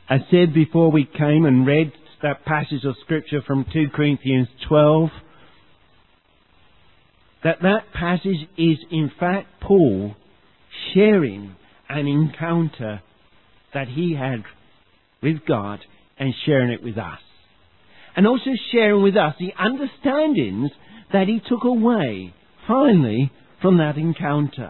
I said before we came and read that passage of Scripture from 2 Corinthians 12, that passage is in fact Paul sharing an encounter that he had with God and sharing it with us. And also sharing with us the understandings that he took away, finally, from that encounter.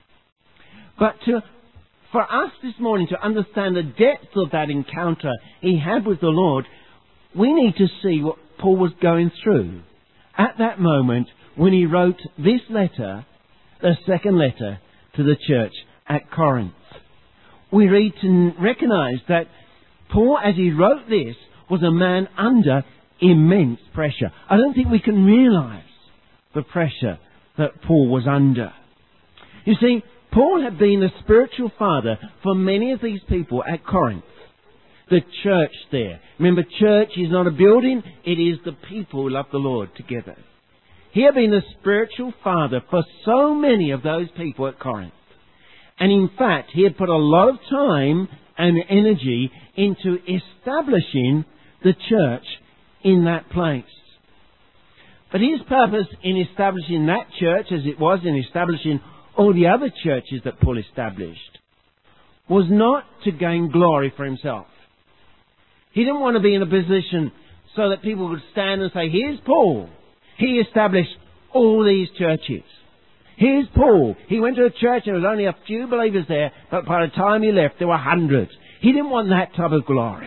But for us this morning to understand the depth of that encounter he had with the Lord, we need to see what Paul was going through at that moment when he wrote this letter, the second letter to the church at Corinth. We read to recognize that Paul, as he wrote this, was a man under immense pressure. I don't think we can realize the pressure that Paul was under. You see, Paul had been a spiritual father for many of these people at Corinth. The church there. Remember, church is not a building, it is the people who love the Lord together. He had been a spiritual father for so many of those people at Corinth. And in fact, he had put a lot of time and energy into establishing the church in that place. But his purpose in establishing that church, as it was in establishing all the other churches that Paul established, was not to gain glory for himself. He didn't want to be in a position so that people would stand and say, here's Paul. He established all these churches. Here's Paul. He went to a church and there was only a few believers there, but by the time he left there were hundreds. He didn't want that type of glory.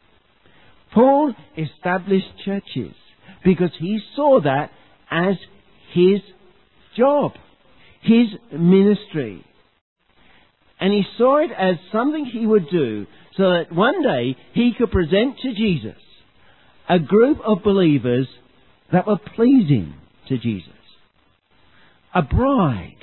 Paul established churches because he saw that as his job, his ministry. And he saw it as something he would do so that one day he could present to Jesus a group of believers that were pleasing to Jesus. A bride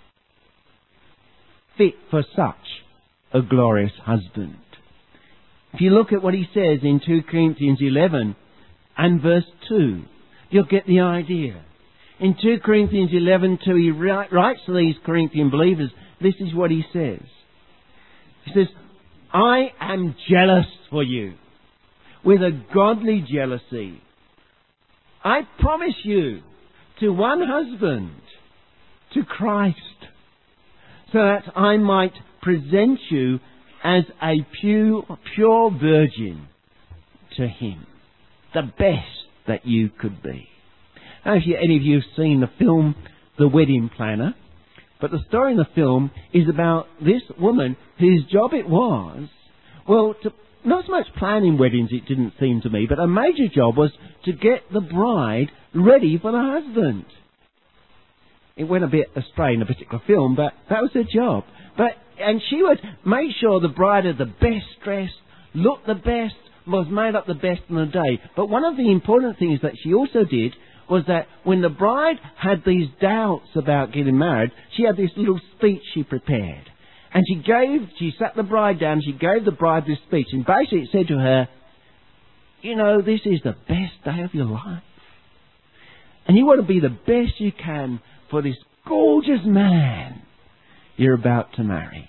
fit for such a glorious husband. If you look at what he says in 2 Corinthians 11 and verse 2, you'll get the idea. In 2 Corinthians 11:2, he writes to these Corinthian believers, this is what he says. He says, I am jealous for you with a godly jealousy. I promise you to one husband, to Christ, so that I might present you as a pure virgin to him. The best that you could be. Now, if any of you have seen the film The Wedding Planner, but the story in the film is about this woman whose job it was, well, not so much planning weddings, it didn't seem to me, but a major job was to get the bride ready for the husband. It went a bit astray in a particular film, but that was her job. And she would make sure the bride had the best dress, looked the best, was made up the best in the day. But one of the important things that she also did was that when the bride had these doubts about getting married, she had this little speech she prepared. And she sat the bride down, she gave the bride this speech, and basically it said to her, you know, this is the best day of your life. And you want to be the best you can for this gorgeous man you're about to marry.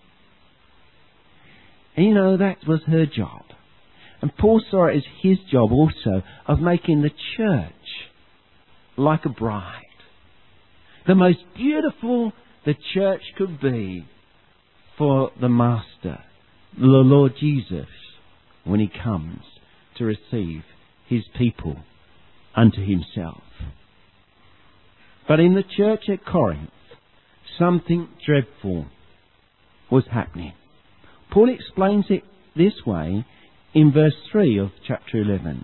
And you know, that was her job. And Paul saw it as his job also of making the church like a bride. The most beautiful the church could be for the Master, the Lord Jesus, when he comes to receive his people unto himself. But in the church at Corinth, something dreadful was happening. Paul explains it this way in verse 3 of chapter 11.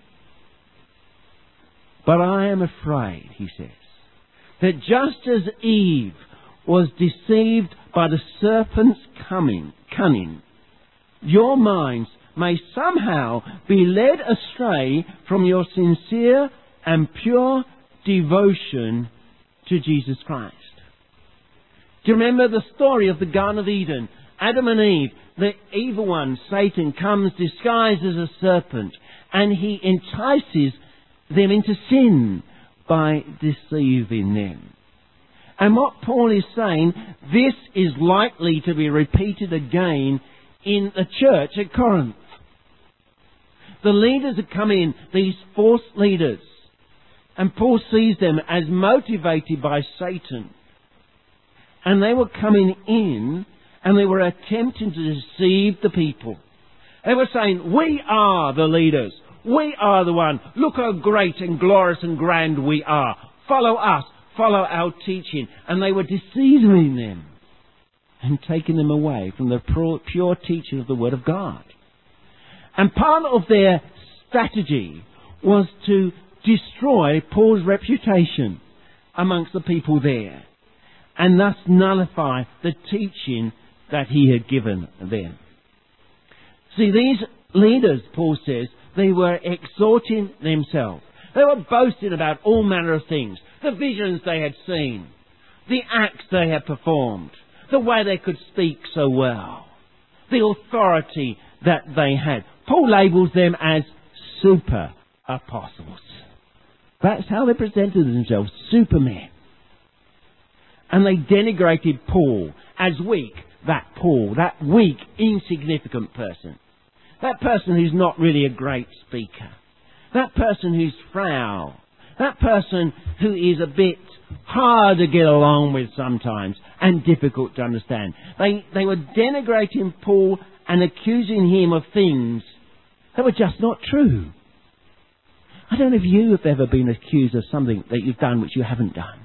But I am afraid, he says, that just as Eve was deceived by the serpent's cunning, your minds may somehow be led astray from your sincere and pure devotion to Jesus Christ. Do you remember the story of the Garden of Eden? Adam and Eve, the evil one, Satan, comes disguised as a serpent, and he entices them into sin by deceiving them. And what Paul is saying, this is likely to be repeated again in the church at Corinth. The leaders had come in, these false leaders. And Paul sees them as motivated by Satan. And they were coming in and they were attempting to deceive the people. They were saying, we are the leaders. We are the one. Look how great and glorious and grand we are. Follow us. Follow our teaching. And they were deceiving them and taking them away from the pure teaching of the Word of God. And part of their strategy was to destroy Paul's reputation amongst the people there, and thus nullify the teaching that he had given them. See, these leaders, Paul says, they were exalting themselves. They were boasting about all manner of things. The visions they had seen, the acts they had performed, the way they could speak so well, the authority that they had. Paul labels them as super apostles. That's how they presented themselves, supermen. And they denigrated Paul as weak, that weak, insignificant person. That person who's not really a great speaker. That person who's frail. That person who is a bit hard to get along with sometimes and difficult to understand. They were denigrating Paul and accusing him of things that were just not true. I don't know if you have ever been accused of something that you've done which you haven't done.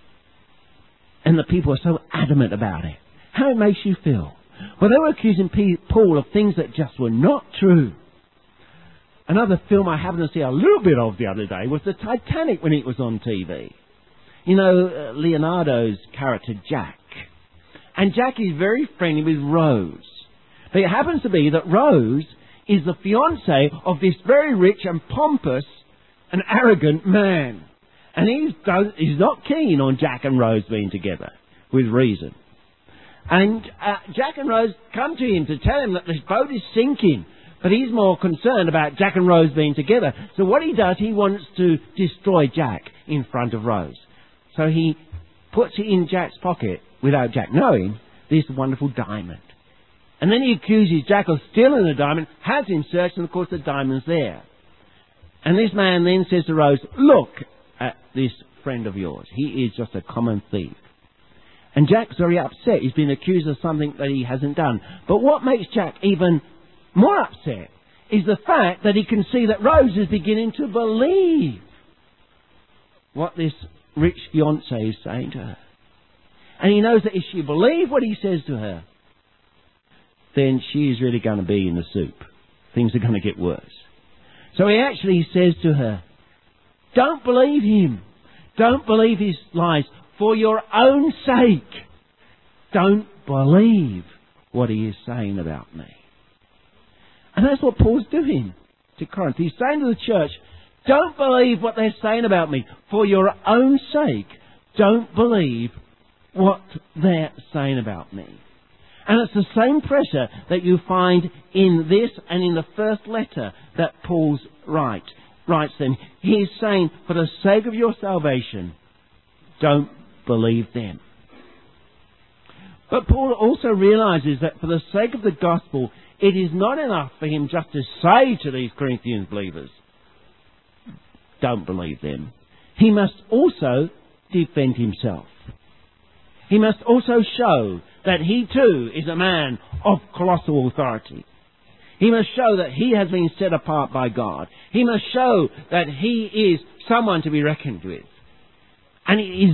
And the people are so adamant about it. How it makes you feel. Well, they were accusing Paul of things that just were not true. Another film I happened to see a little bit of the other day was the Titanic when it was on TV. You know, Leonardo's character Jack. And Jack is very friendly with Rose. But it happens to be that Rose is the fiancée of this very rich and pompous and arrogant man. And he's not keen on Jack and Rose being together, with reason. And Jack and Rose come to him to tell him that this boat is sinking. But he's more concerned about Jack and Rose being together. So what he does, he wants to destroy Jack in front of Rose. So he puts it in Jack's pocket, without Jack knowing, this wonderful diamond. And then he accuses Jack of stealing the diamond, has him searched, and of course the diamond's there. And this man then says to Rose, look at this friend of yours. He is just a common thief. And Jack's very upset. He's been accused of something that he hasn't done. But what makes Jack even more upset is the fact that he can see that Rose is beginning to believe what this rich fiancé is saying to her. And he knows that if she believes what he says to her, then she is really going to be in the soup. Things are going to get worse. So he actually says to her, don't believe him. Don't believe his lies. For your own sake, don't believe what he is saying about me. And that's what Paul's doing to Corinth. He's saying to the church, don't believe what they're saying about me. For your own sake, don't believe what they're saying about me. And it's the same pressure that you find in this and in the first letter that Paul writes them. He is saying, for the sake of your salvation, don't believe them. But Paul also realizes that for the sake of the gospel, it is not enough for him just to say to these Corinthian believers, don't believe them. He must also defend himself. He must also show that he too is a man of colossal authority. He must show that he has been set apart by God. He must show that he is someone to be reckoned with. And it is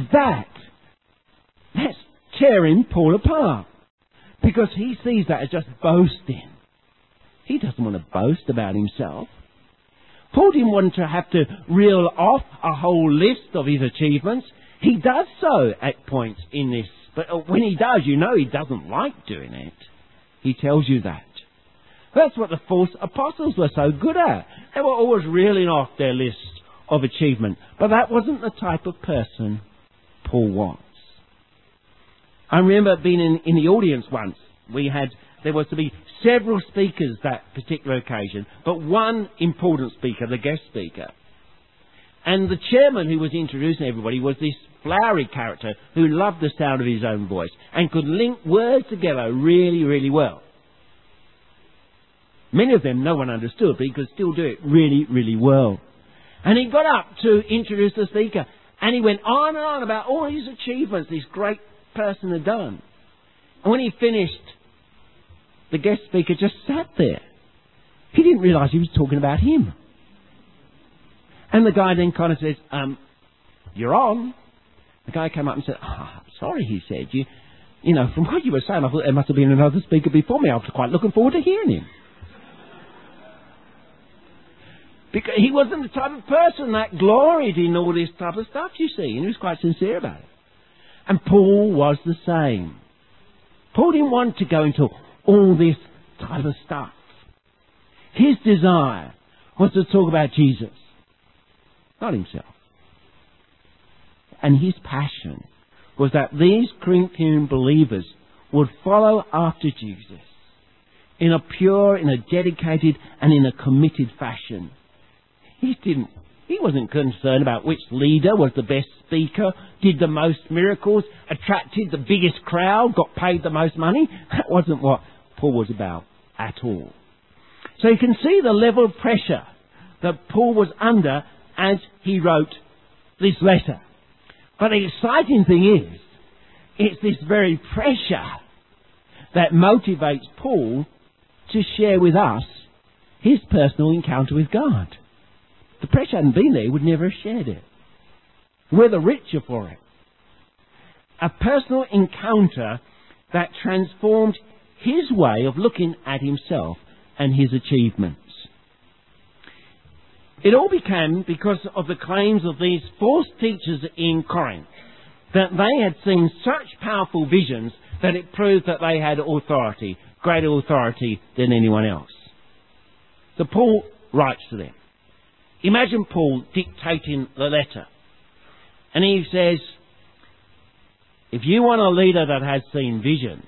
that's tearing Paul apart. Because he sees that as just boasting. He doesn't want to boast about himself. Paul didn't want to have to reel off a whole list of his achievements. He does so at points in this. But when he does, you know he doesn't like doing it. He tells you that. That's what the false apostles were so good at. They were always reeling off their list of achievement. But that wasn't the type of person Paul was. I remember being in the audience once. There was to be several speakers that particular occasion, but one important speaker, the guest speaker. And the chairman who was introducing everybody was this flowery character who loved the sound of his own voice and could link words together really, really well. Many of them no one understood, but he could still do it really, really well. And he got up to introduce the speaker, and he went on and on about all his achievements this great person had done. And when he finished, the guest speaker just sat there. He didn't realise he was talking about him. And the guy then kind of says, "You're on." The guy came up and said, "Sorry," he said. You know, from what you were saying, I thought there must have been another speaker before me. I was quite looking forward to hearing him." Because he wasn't the type of person that gloried in all this type of stuff, you see. And he was quite sincere about it. And Paul was the same. Paul didn't want to go into all this type of stuff. His desire was to talk about Jesus, not himself. And his passion was that these Corinthian believers would follow after Jesus in a pure, in a dedicated, and in a committed fashion. He wasn't concerned about which leader was the best speaker, did the most miracles, attracted the biggest crowd, got paid the most money. That wasn't what Paul was about at all. So you can see the level of pressure that Paul was under as he wrote this letter. But the exciting thing is, it's this very pressure that motivates Paul to share with us his personal encounter with God. If the pressure hadn't been there, he would never have shared it. We're the richer for it. A personal encounter that transformed his way of looking at himself and his achievements. It all began because of the claims of these false teachers in Corinth, that they had seen such powerful visions that it proved that they had authority, greater authority than anyone else. So Paul writes to them. Imagine Paul dictating the letter. And he says, if you want a leader that has seen visions,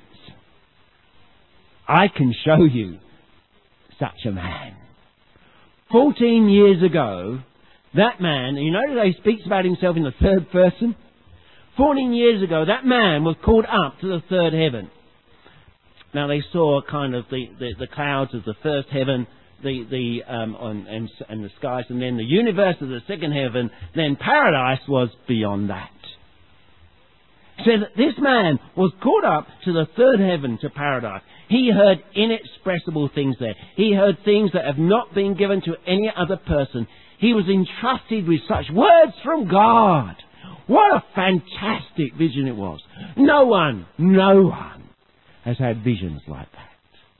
I can show you such a man. 14 years ago, that man, you know that he speaks about himself in the third person? 14 years ago, that man was called up to the third heaven. Now they saw kind of the clouds of the first heaven, and the skies, and then the universe of the second heaven, then paradise was beyond that. So that this man was caught up to the third heaven, to paradise. He heard inexpressible things there. He heard things that have not been given to any other person. He was entrusted with such words from God. What a fantastic vision it was. No one has had visions like that.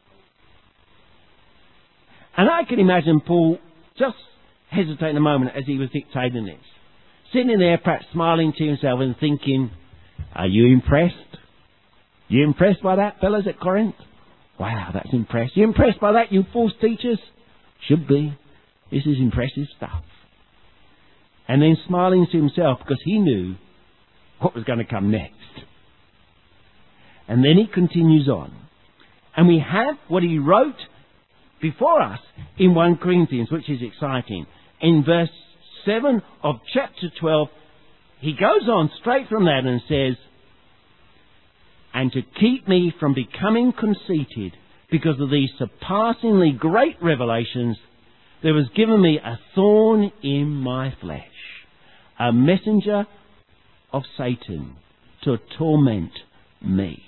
And I can imagine Paul just hesitating a moment as he was dictating this. Sitting there, perhaps smiling to himself and thinking, are you impressed? You impressed by that, fellas at Corinth? Wow, that's impressive. You impressed by that, you false teachers? Should be. This is impressive stuff. And then smiling to himself because he knew what was going to come next. And then he continues on. And we have what he wrote before us in 1 Corinthians, which is exciting. In verse 7 of chapter 12, he goes on straight from that and says, and to keep me from becoming conceited because of these surpassingly great revelations, there was given me a thorn in my flesh, a messenger of Satan to torment me.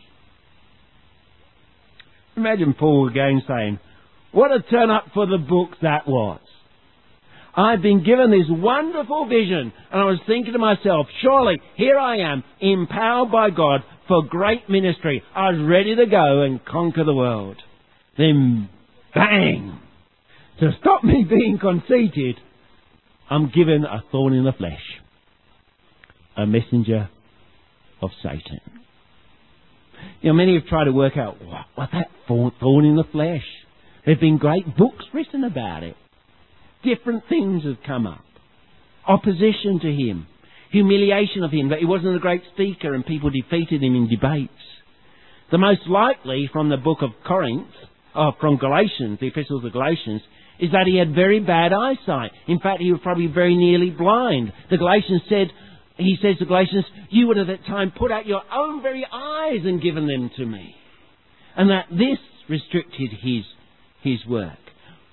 Imagine Paul again saying, what a turn up for the book that was. I've been given this wonderful vision, and I was thinking to myself, surely here I am, empowered by God for great ministry. I was ready to go and conquer the world. Then, bang! To stop me being conceited, I'm given a thorn in the flesh, a messenger of Satan. You know, many have tried to work out what that thorn in the flesh. There have been great books written about it. Different things have come up. Opposition to him. Humiliation of him, that he wasn't a great speaker and people defeated him in debates. The most likely from the book of from Galatians, the epistles of Galatians, is that he had very bad eyesight. In fact, he was probably very nearly blind. He says to Galatians, you would at that time put out your own very eyes and given them to me. And that this restricted his work.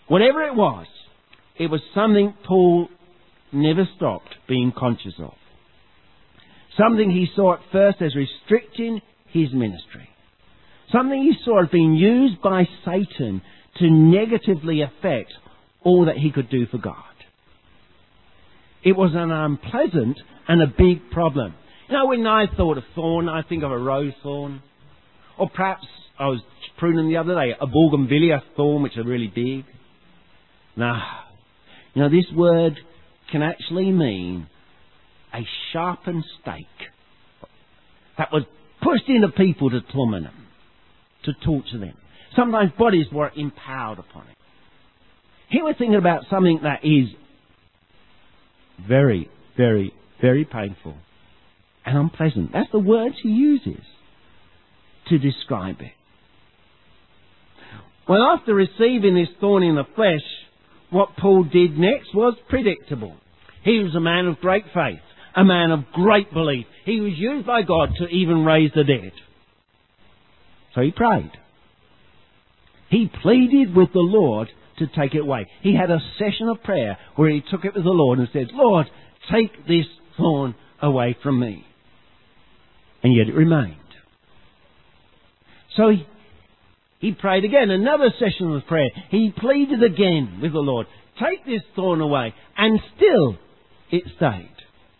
Whatever it was something Paul never stopped being conscious of. Something he saw at first as restricting his ministry. Something he saw as being used by Satan to negatively affect all that he could do for God. It was an unpleasant and a big problem. You know, when I thought of thorn, I think of a rose thorn. Or perhaps, I was pruning the other day, a bougainvillea thorn, which are really big. No. You know, this word can actually mean a sharpened stake that was pushed into people to torment them, to torture them. Sometimes bodies were empowered upon it. Here we're thinking about something that is very, very, very painful and unpleasant. That's the words he uses to describe it. Well, after receiving this thorn in the flesh, what Paul did next was predictable. He was a man of great faith, a man of great belief. He was used by God to even raise the dead. So he prayed. He pleaded with the Lord to take it away. He had a session of prayer where he took it with the Lord and said, Lord, take this thorn away from me. And yet it remained. So he prayed again, another session of prayer. He pleaded again with the Lord, take this thorn away. And still it stayed.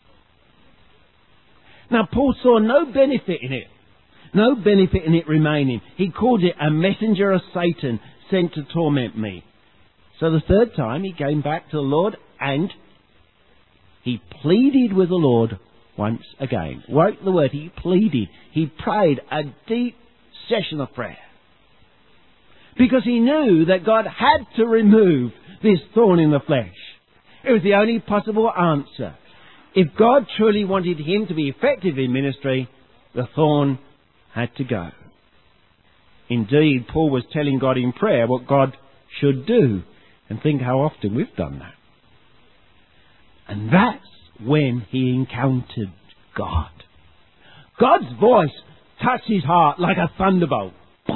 Now Paul saw no benefit in it. No benefit in it remaining. He called it a messenger of Satan sent to torment me. So the third time he came back to the Lord and he pleaded with the Lord once again. Wrote the word, he pleaded. He prayed a deep session of prayer. Because he knew that God had to remove this thorn in the flesh. It was the only possible answer. If God truly wanted him to be effective in ministry, the thorn had to go. Indeed, Paul was telling God in prayer what God should do. And think how often we've done that. And that's when he encountered God. God's voice touched his heart like a thunderbolt.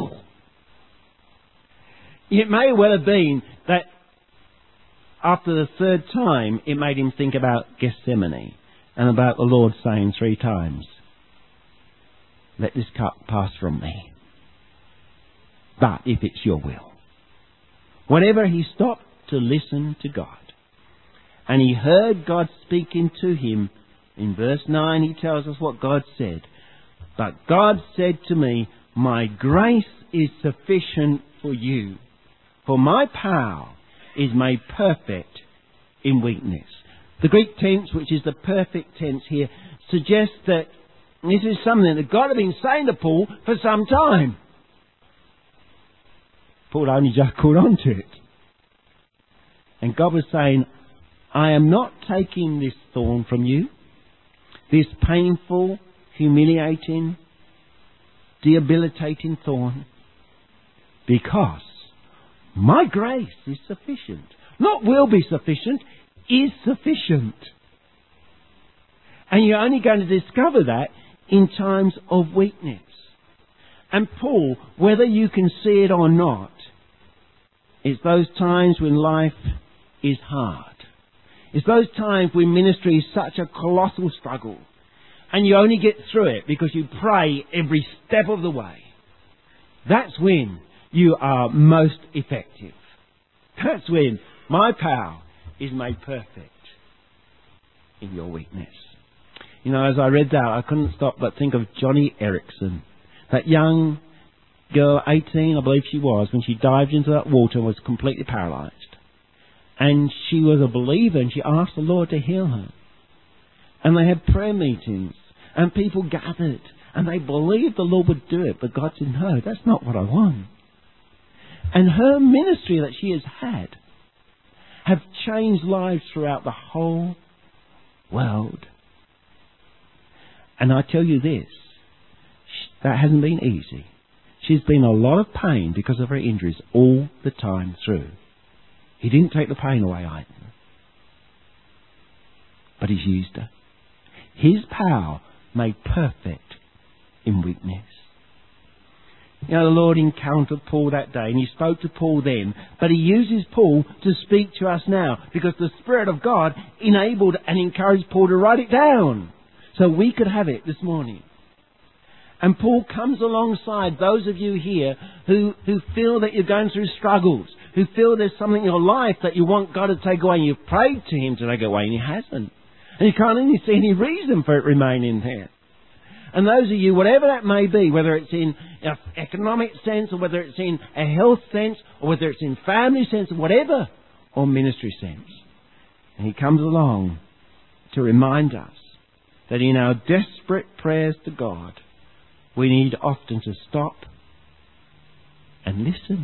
It may well have been that after the third time, it made him think about Gethsemane and about the Lord saying 3 times, let this cup pass from me. But if it's your will. Whenever he stopped to listen to God, and he heard God speaking to him, in verse 9 he tells us what God said. But God said to me, my grace is sufficient for you, for my power is made perfect in weakness. The Greek tense, which is the perfect tense here, suggests that this is something that God had been saying to Paul for some time. Paul only just caught on to it. And God was saying, I am not taking this thorn from you, this painful, humiliating, debilitating thorn, because my grace is sufficient. Not will be sufficient, is sufficient. And you're only going to discover that in times of weakness. And Paul, whether you can see it or not, it's those times when life is hard. It's those times when ministry is such a colossal struggle. And you only get through it because you pray every step of the way. That's when you are most effective. That's when my power is made perfect in your weakness. You know, as I read that, I couldn't stop but think of Johnny Erickson. That young girl, 18 I believe she was, when she dived into that water and was completely paralysed. And she was a believer and she asked the Lord to heal her. And they had prayer meetings and people gathered and they believed the Lord would do it. But God said, no, that's not what I want. And her ministry that she has had have changed lives throughout the whole world. And I tell you this, that hasn't been easy. She's been a lot of pain because of her injuries all the time through. He didn't take the pain away either. But he's used her. His power made perfect in weakness. You know, the Lord encountered Paul that day, and he spoke to Paul then, but he uses Paul to speak to us now, because the Spirit of God enabled and encouraged Paul to write it down, so we could have it this morning. And Paul comes alongside those of you here who feel that you're going through struggles, who feel there's something in your life that you want God to take away, and you've prayed to Him to take it away, and He hasn't. And you can't even see any reason for it remaining there. And those of you, whatever that may be, whether it's in an economic sense, or whether it's in a health sense, or whether it's in family sense, or whatever, or ministry sense. And He comes along to remind us that in our desperate prayers to God, we need often to stop and listen.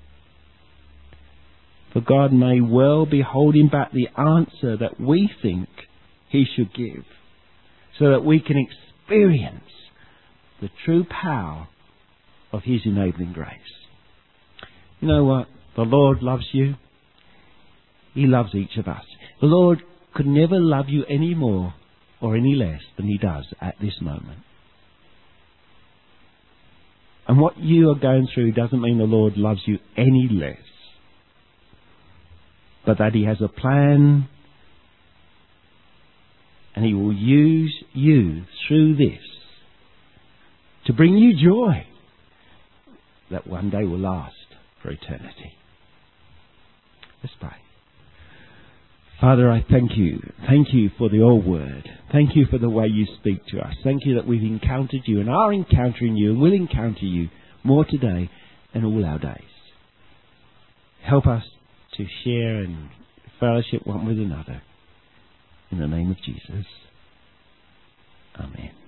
For God may well be holding back the answer that we think He should give, so that we can experience the true power of His enabling grace. You know what? The Lord loves you. He loves each of us. The Lord could never love you any more or any less than He does at this moment. And what you are going through doesn't mean the Lord loves you any less, but that He has a plan, and He will use you through this to bring you joy that one day will last for eternity. Let's pray. Father, I thank you. Thank you for the old word. Thank you for the way you speak to us. Thank you that we've encountered you and are encountering you and will encounter you more today and all our days. Help us to share and fellowship one with another. In the name of Jesus. Amen.